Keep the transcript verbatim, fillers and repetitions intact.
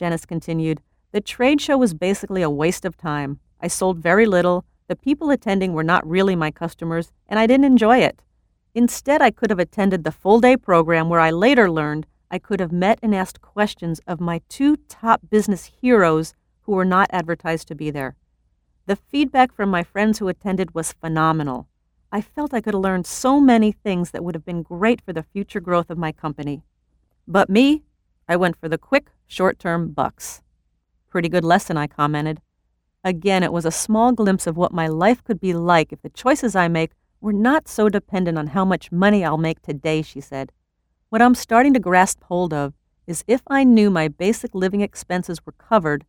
Janice continued, the trade show was basically a waste of time. I sold very little, the people attending were not really my customers, and I didn't enjoy it. Instead, I could have attended the full-day program where I later learned I could have met and asked questions of my two top business heroes who were not advertised to be there. The feedback from my friends who attended was phenomenal. I felt I could have learned so many things that would have been great for the future growth of my company. But me, I went for the quick, short-term bucks. Pretty good lesson, I commented. Again, it was a small glimpse of what my life could be like if the choices I make were not so dependent on how much money I'll make today, she said. What I'm starting to grasp hold of is if I knew my basic living expenses were covered,